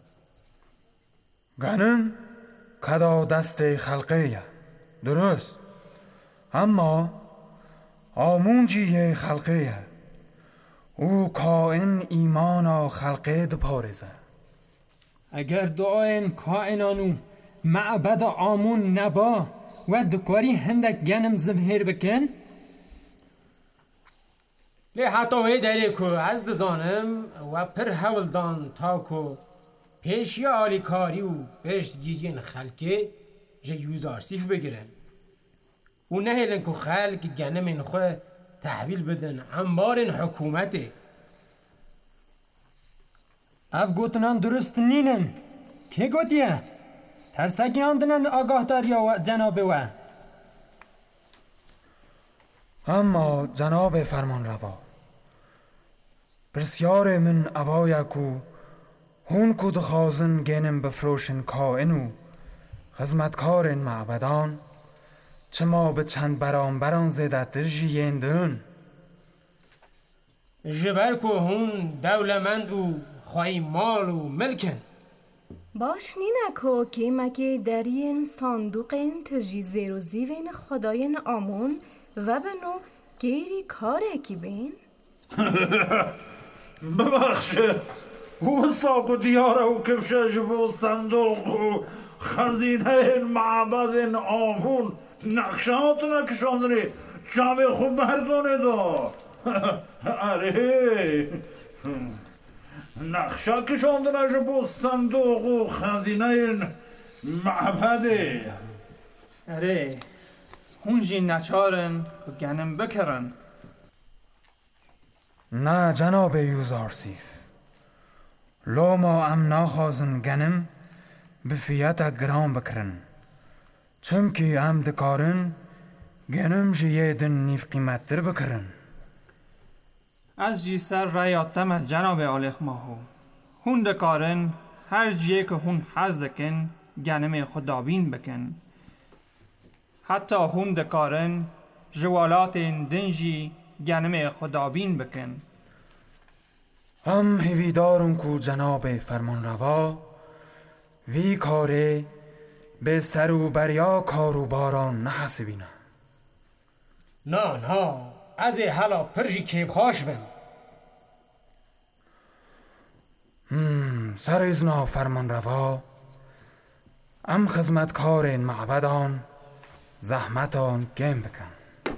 گنم کدا دست خلقه درست اما آمون جیه خلقه او کائن ایمانا خلقه دپارزه. اگر دعاین کائنانو معبد آمون نبا و دکاری هندک گنم زبهر بکن لی حتی وی داری که از دزانم و پر حولدان تا که پیشی آلی کاری و بشت گیرین خلقه جه یوزارسیف بگیرن و نهیلن که خلق گنم این خواه تحویل بدن انبار حکومته. اف گوتنان درست نینن که گوتیه؟ ترسکی آندنن آگاه داریا و جناب و اما جناب فرمان روا بسیار من اوایا کو هون کو دخوازن گنم بفروشن کائنو خدمتکارن معبدان چما به چند بران زیدتر جیندن جبر کو هون دولمند و خواهی مال و ملکن باش نینکو که مگه در این صندوق این تجی زیر و زیوین خداین آمون و بنو گیری کاره کی بین؟ ببخشه او ساکو دیاره و کفشه جبو صندوق و خزینه این معبد این آمون نقشات نکشاندنی جامعه خوب بردانه دا. اره نقشه کشاندنه جبو صندوق و خزینه این معبده. اره هونجی نچارن و گنم بکرن. نه جناب یوزارسیف لو ما ام ناخوازن گنم بفیت گرام بکرن چمکی ام دکارن گنم جیه دن نیف قیمت در بکرن. از جی سر رایاتم جناب آلخ ماهو هون دکارن هر جیه که هون حز دکن گنم خدابین بکن حتی هون دکارن جوالات دنجی گنم خدابین بکن. هم هیویدارم کو جناب فرمان روا وی کاره به سر و بریا کارو باران نحسبینه. نه از حالا پرژی کیب خوش بم. سر ازنا فرمان روا ام خدمتکار این معبدان زحمتان گم بکن.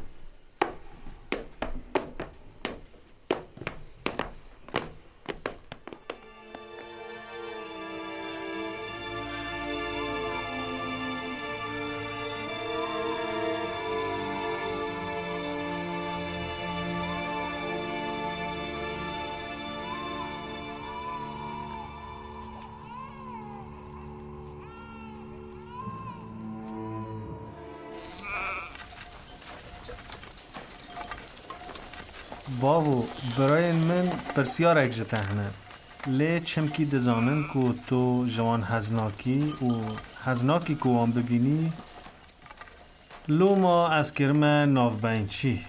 باو برای من بسیار اگجته هنه لی چمکی دزانن که تو جوان هزناکی و هزناکی که وان ببینی لو ما از کرمه ناف بینچی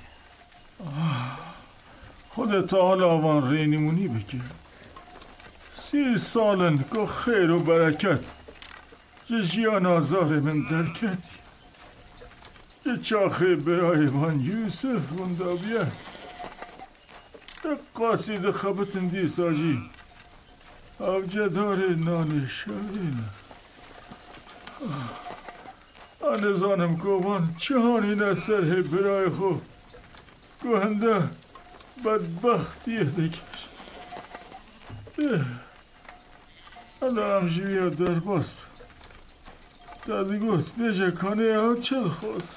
خودت حالا وان رینیمونی بگیر 30 سالن که خیر و برکت جیان آزار من در کردی یه چاخه برای وان یوسف وندابیه قاصد خبتن دی ساجی او جدار نان شارین نزانم گوان جهانی نسر برای خو گوهنده بدبختیه دکش انا هم جویه در باز دادی گفت بیجه کنه ها چل خواست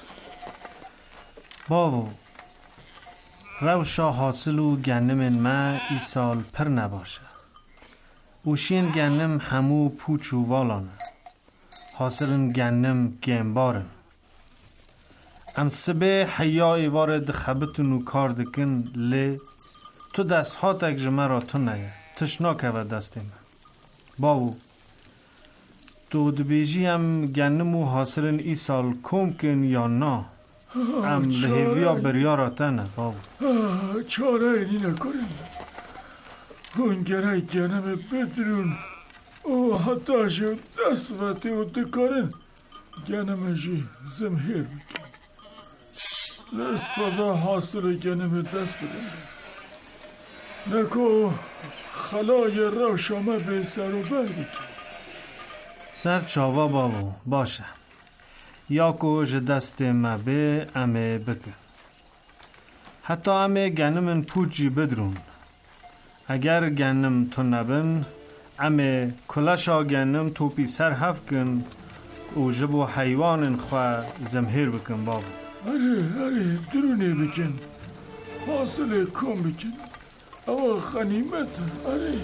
باو روشا حاصل و گنم ما ای سال پر نباشه اوشین گنم همو پوچ و والانه حاصلن گنم گنبارن ام سبه حیای وارد خبتون و کار دکن لی تو دست ها تک جمع را تو نگه تشناکه و دست من باو تو دبیجی هم گنم و حاصلن ای سال کم کن یا نا ام لحیویا بریا را تنه باو چاره اینی نکنیم اون گره گنم بدرون او حتی شد دست وقتی او دکارن گنم جی زمهیر بکن استفاده حاصل گنم دست بدن نکو خلای روشامه به سر و بر بکن سر چاوا باو باشه یا کو ج دست ما به امه بکن حتی امه گنم پوچی بدرون اگر گنم تو نبن امه کلاشا گنم توپی سر هف کن او جبو حیوان خواه زمهیر بکن بابا اره درونه بکن حاصل کم بکن او خنیمت اره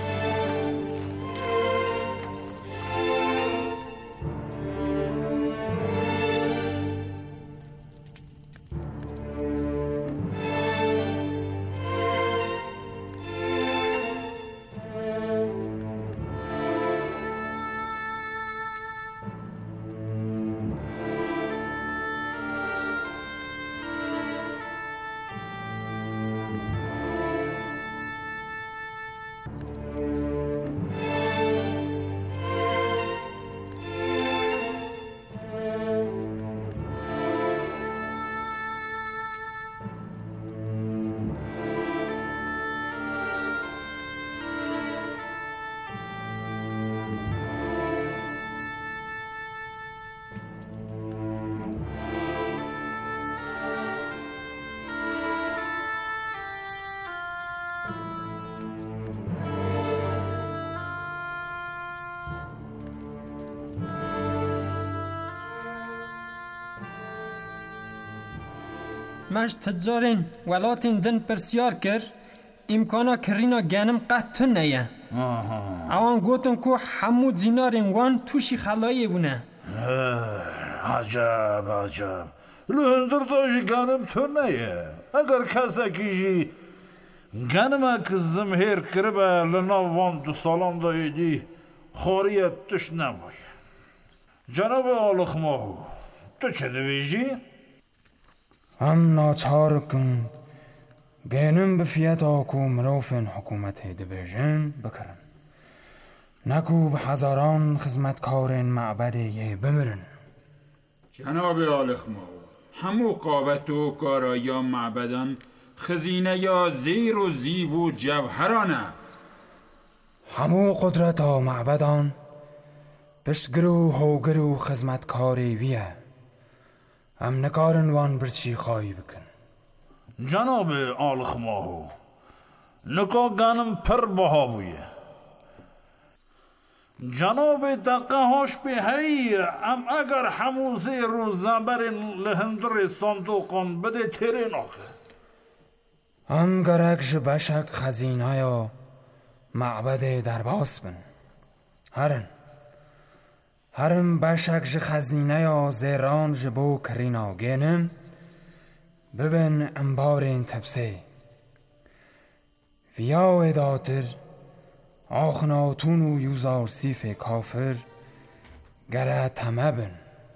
مش تجارین ولاتین دن پرسیار کر امکانا کرینا گنم قط نیه اوان گوتن که همو زینارین وان توشی خلایه بونه عجب لندر داشی گنم تو نیه اگر کسی کیجی گنم اک زمهیر کربه لناوان دو سالان دایدی خوریت توش نمایه جناب آلخ ماهو تو چه دویجی؟ هم ناچار کن گنم بفیت آکو مروفن حکومت دبیجن بکرن نکو به هزاران خدمتکارن معبد یه بمرن جناب آلخمو همو قاوت و کارا معبدان خزینه یا زیر و زیو و جوهرانه همو قدرت ها معبدان پشتگرو هوگرو خدمتکاری ویه ام نکارن وان برچی خواهی بکن جناب آلخماهو نکا گنم پر بها بویه جناب دقه هاش به هیه ام اگر همو زیر و زبرین لهندر صندوقان بده تیره ناکه ام گرکش بشک خزینه یا معبد در باس بن هرم بشک خزینه یا زیران جبو کرینا گنم ببین انبار این تبسه ویا اداتر آخناتون و یوزار سیف کافر گره تمبن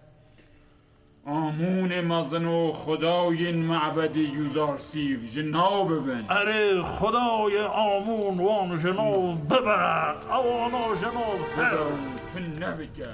آمون مزن و خدای معبد یوزار سیف جناب ببن اره خدای آمون وان جناب ببن اوانا جناب ببن تو نبگه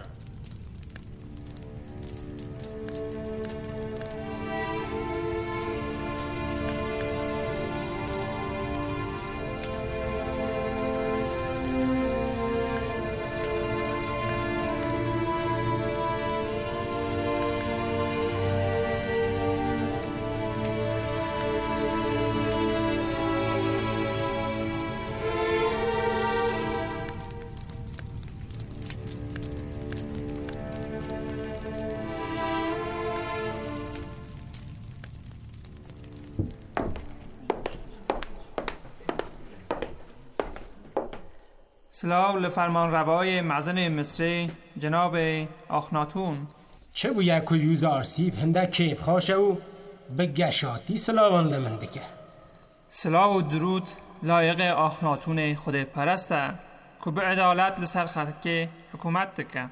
سلاو لفرمان روای معزن مصری جناب آخناتون. چه بویا که یوزارسیف هنده کیف خوشه و به گشاتی سلاوان لمندگه. سلاو و درود لایق آخناتون خود پرسته که به عدالت لسر خلق حکومت دکه.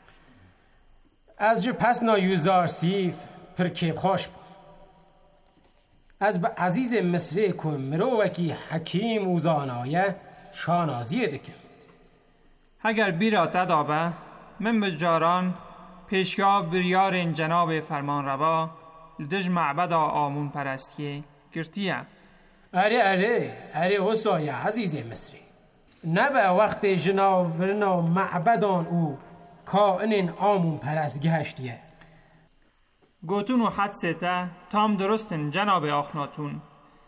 از جو پس نا یوزارسیف پر کیف خوش بود. از به عزیز مصری که مروکی حکیم و زانایه شانازیه دکه. اگر بیرا تدابه من بجاران پیشگاه بریار جناب فرمان روا لدج معبد آمون پرستیه گرتیه. اره حسایه عزیز مصری، نه به وقت جناب برنا معبدان او کائن آمون پرست گهشتیه. گوتون و حدسته تام درستن جناب آخناتون.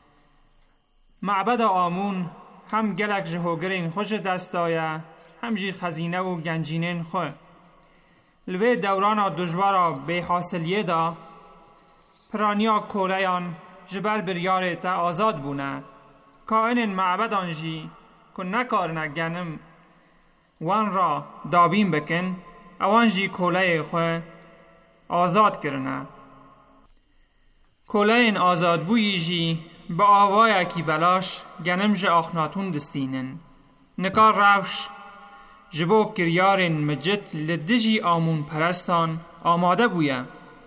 معبد آمون هم گلک جهوگرین خوش دستایه، هم جی خزینه و گنجینین خواه. لوی دوران دجوارا به حاصلیه دا پرانیا کولیان جبر بریاره تا آزاد بونه. کائن معبدان جی که نکارنه گنم وان را دابین بکن، اوان جی کوله خواه آزاد کرنه. کوله این آزاد بویی جی به آوای کی بلاش گنم جه آخناتون دستینن. نکار روش جبو کریارن مجد لدجی آمون پرستان آماده بویه.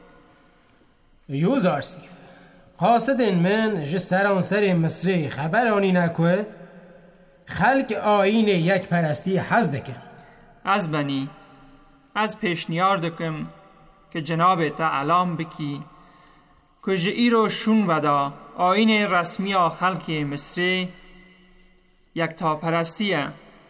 یوزارسیف قاصدن من جه سرانسر مصری خبرانی نکوه خلق آیین یک پرستی حز دکن. از بنی از پیشنیار دکم که جناب تا علام بکی که جه ای رو شون ودا آیین رسمی خلق مصری یک تا پرستیه.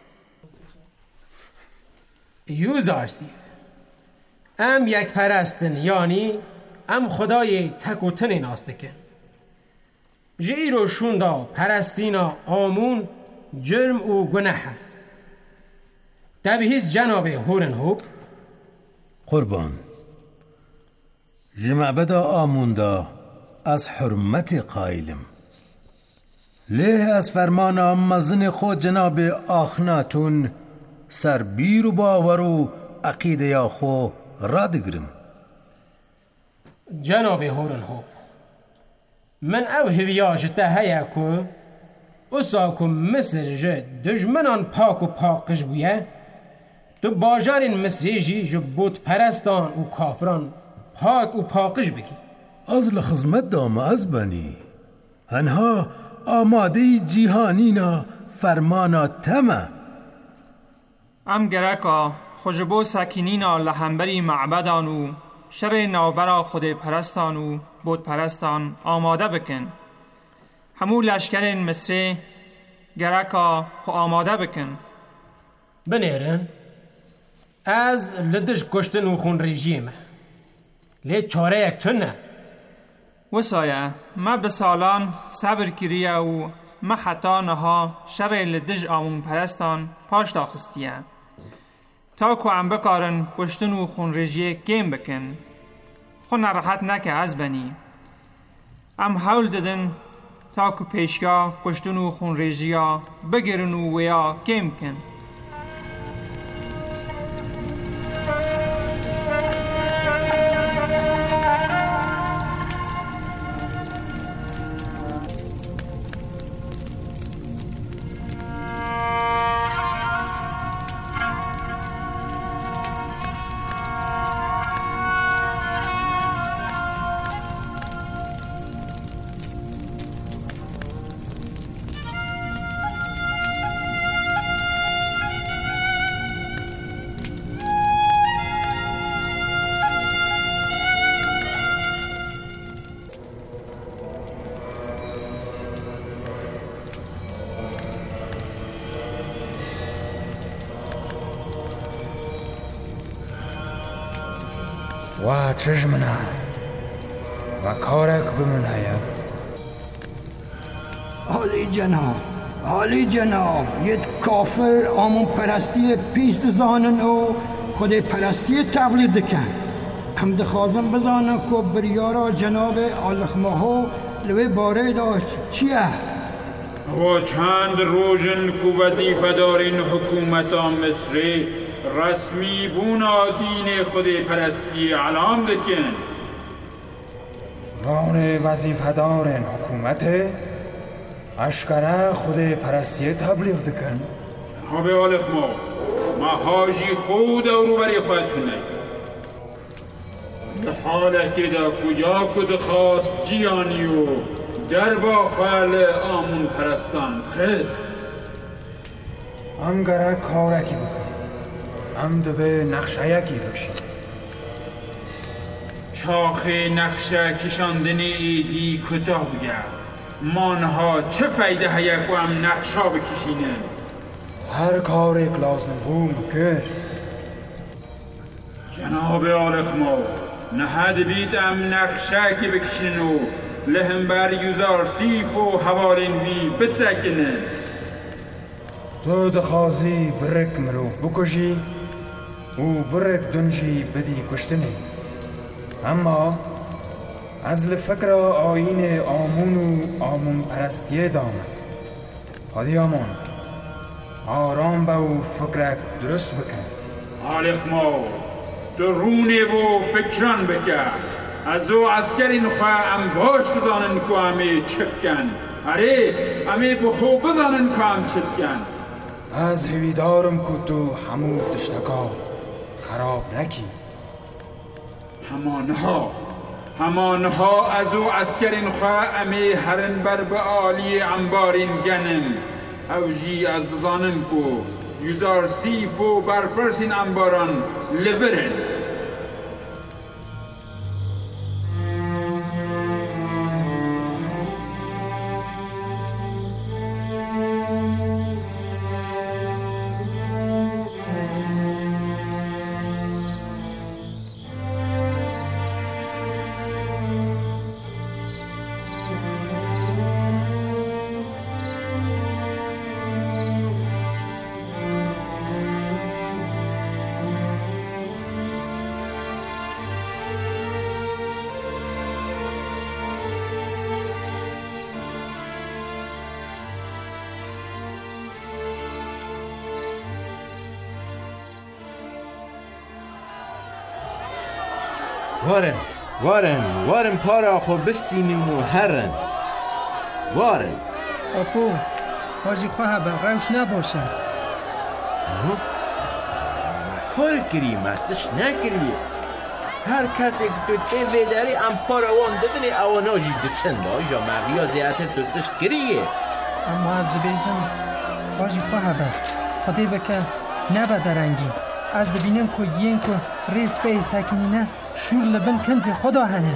یوزارسیف ام یک پرستن یعنی ام خدای تک و تن ناستکن. جه ای رو شون دا پرستینا آمون جرم و گناه. دبیهیز جناب هورن هوب قربان جمعبد آمون دا از حرمت قائلم. له از فرمان مزن خود جناب آخناتون سربیر و باور و عقیده یا خو را دگرم. جناب هورن هوب من او هویاج تهیه که اصاکم مصر جه دجمنان پاک و پاکش بویه تو باجارین مصری جی جه بود پرستان و کافران پاک و پاکش بگی. از لخزمت دام از بنی هنها آماده جیهانینا فرمانا تمه. ام گرکا خوشبو سکینینا لحنبری معبدان و شر نوبرا خود پرستان و بود پرستان آماده بکن. همو لشکر مصری گرکا خو آماده بکن. بنیرن از لدش کشتن و خون رژیمه لی چاره یک تنه. وسایه ما به سالان صبر کریه و ما حتی نها شر لدش آمون پرستان پاش داخستیه تا که ام بکارن کشتن و خون رژیه کم بکن. خون نراحت نکه از بنی ام حول دادن تا که پیشگاه کشتن و خون رژیه بگرن و ویا کم کن. و چشمنا و کارک بمنایا. عالی جناب یه کافر آمون پرستی پیست زانن و خود پرستی تبلیغ دکن. هم دخوازم بزانن که بریارا جناب آلخماهو لوی باره داشت چیه؟ و چند روزن که وظیفه دارین حکومت مصر رسمی بونا دین خود پرستی علام دکن. ران وظیفه دارن حکومت اشکره خود پرستی تبلیغ دکن. ها به آلخ ما حاجی خود او رو بری خواهدتونه به حالتی دا کجا کد خواست جیانیو در با خال آمون پرستان خست. ام گره کارکی بکن، ام دو به نقشه یکی باشی. چاخ نقشه کشاندنی ایدی کتاب گرد مانها چه فایده هیک و ام نقشا بکشینن. هر کار ایک لازم بوم بکر. جناب آرخمو نهد بید ام نقشه که بکشینو لهم بر یوزارسیف و حوالین بی بسکنن. تو دخوازی برک مروف بکشی و برک دنجی بدی کشتنی. اما از لفکر آین آمون و آمون پرستیه دامن. هادی آمون آرام با و فکرک درست بکن. آلخمو درونه و فکران بکن. از او عسکرین خواه ام باش بزانن که همه چپکن. اره همه بخو بزانن که هم چپکن. از هویدارم که تو همو دشتکا خراب نکی. همانها از او عسکرین خواه همه هرن بر به آلی انبارین گنم. اوجی از بزانم که یوزار سیف و برپرسین انباران لبرن. وارن پارا خو بستینیم و هرن. وارن اپو حاجی خواه به روش نباشه. کار کریمتش نکریه. هر کسی که تو تیوه داری ام پاروان دادنی اواناجی دو چنده یا مغیا زیادتر دوتش کریه. اما از دبیجم حاجی خواه به خودی بکن نبا درنگی. از دبینم که یین که ریز به سکنینه شور لبن کنزی خدا هنه.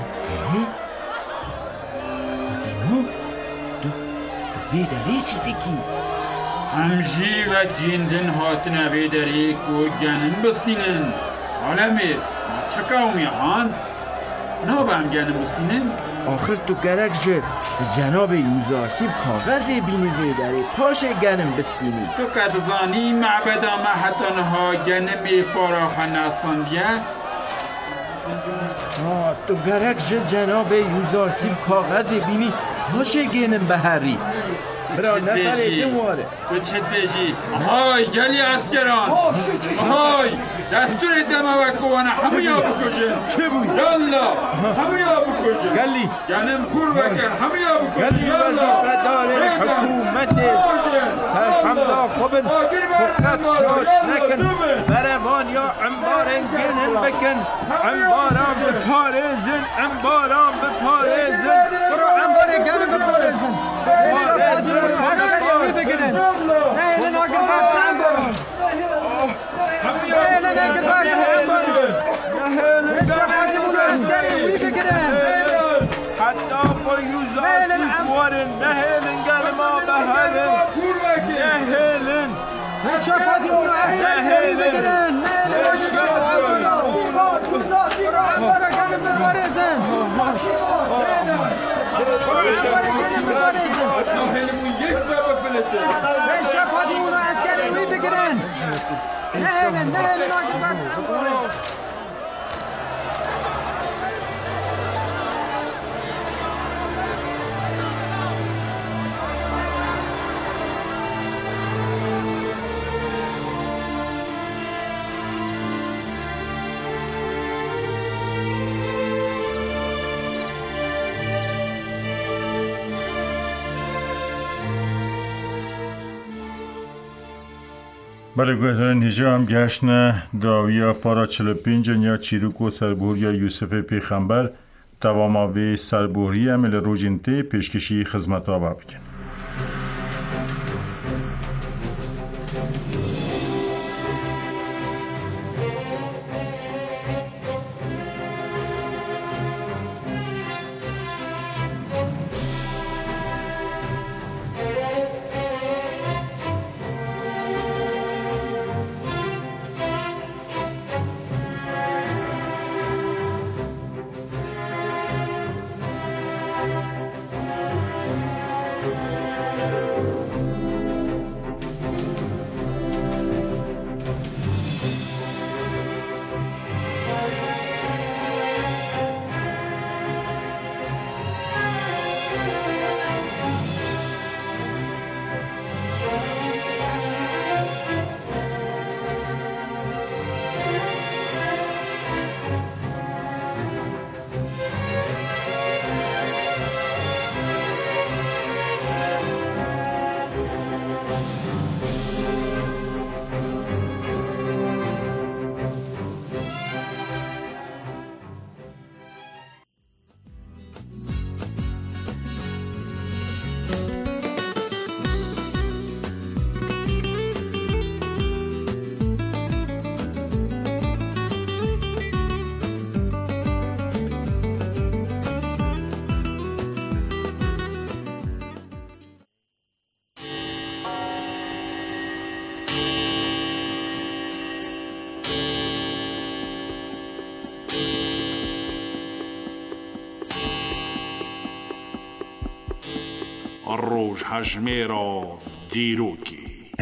دینو دو ویداری چی دیکی؟ همجی و جیندن هاتن ویداری که گنن بستینن. حالا میر چه قومی هان؟ نا با هم گنن بستینن؟ آخر تو گرک جه جناب یوزارسیف کاغذی بینی ویداری پاش گنن بستینی. تو کدزانی معبد محتانها گنن پاراخان اصفان بیا؟ تو گرک جناب یوزارسیف کاغذی بینی پاش گنن بهری. برا نفره دمواره تو چه بیجی؟ آهای گلی اسکران آهای دستور دمه وکوانه همه یا بکشن. چه بود؟ یالا همه یا بکشن. گلی گنم کور بکن همه یا بکشن. گلی وظیفه داره حکومت سرحمدا خوبن فقط شاش نکن. بروان یا انبارن گنن بکن. انباران بپارزن. انباران بپارزن. برو انبار گنن بپارزن. پارزن بگیرن. نه ناگر برد انباران. نه ناگر برد انباران. حتی با یوزارسیف وارن نهیلن گرما بهرن. نهیلن شفاتی اونو اسکری بگیرن. شفاتی اونو اسکری بگیرن. بله گذارن هیجا هم جشن داویا پارا 45 یا چیروک و سربوریا یوسف پیغمبر دواماوی سربوری عمل روجنته پیشکشی خدمت آبا بکن. روژ هجمه را دیروکی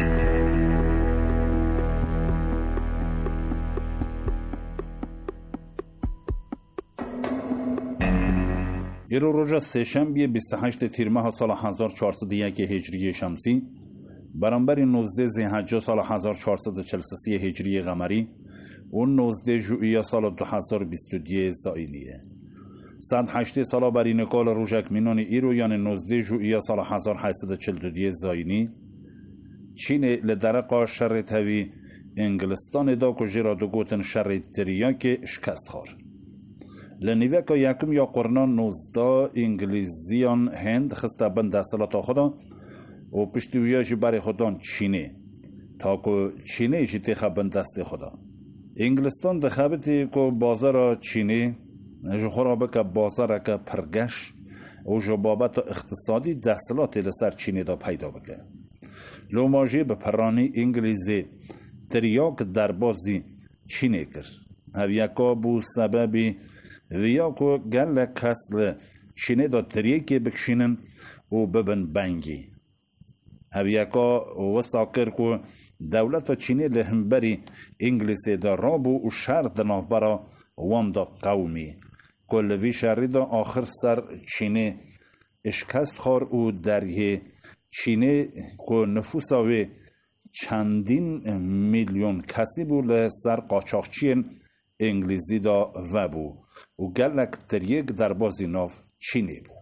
ایرو روژا سه‌شنبه 28 تیر ماه سال 1401 هجری شمسی برابر 19 ذی‌حجه سال 1443 هجری قمری و 19 ژوئیه سال 2022 زائیلیه. 108 سال بری نکال روژک مینان ایرو یعنی 19 ژوئیه سال 1842 زاینی چین لدرقا شر تاوی انگلستان دا که جرا دو گوتن شر تریاک شکست خار. لنیوکا یکم یا قرنان 19 انگلیزیان هند خسته بند اصلاتا خدا و پشتویاجی بری خودان چینه تا که چینه جی تیخه بند دست خدا. انگلستان دخبتی که بازار چینه جو خرابه که بازار که پرگش و جو بابت اقتصادی دستلاتی لسر چینی دا پیدا بکه. لوماجی به پرانی انگلیزی تریاک در بازی چینی کر. هویکا بو سببی ویاکو گل کسل چینی دا تریاکی بکشینن و ببن بنگی. هویکا وسا کر که دولت چینی لهمبری انگلیسی دا رابو و شرط نافبرا وام دا قومی. کلوی شری دا آخر سر چینه اشکست خار و دریه چینه که نفوساوی چندین میلیون کسی بو لسر قاچاقچین انگلیزی دا و بو و گلک تریک در بازی ناف چینه بو.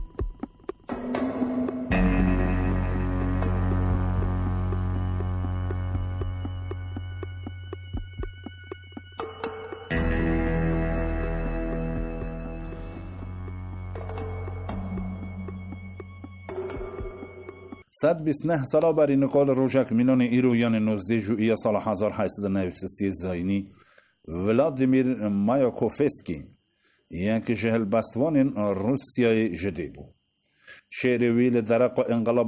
صد 29 سال بری نکال روژک مینان ایرو یعنی 19 ژوئیه سال 1893 زاینی ولادیمیر مایاکوفسکی یکی جهل بستوان روسیای جدی بود. شعر ویل درق انقلاب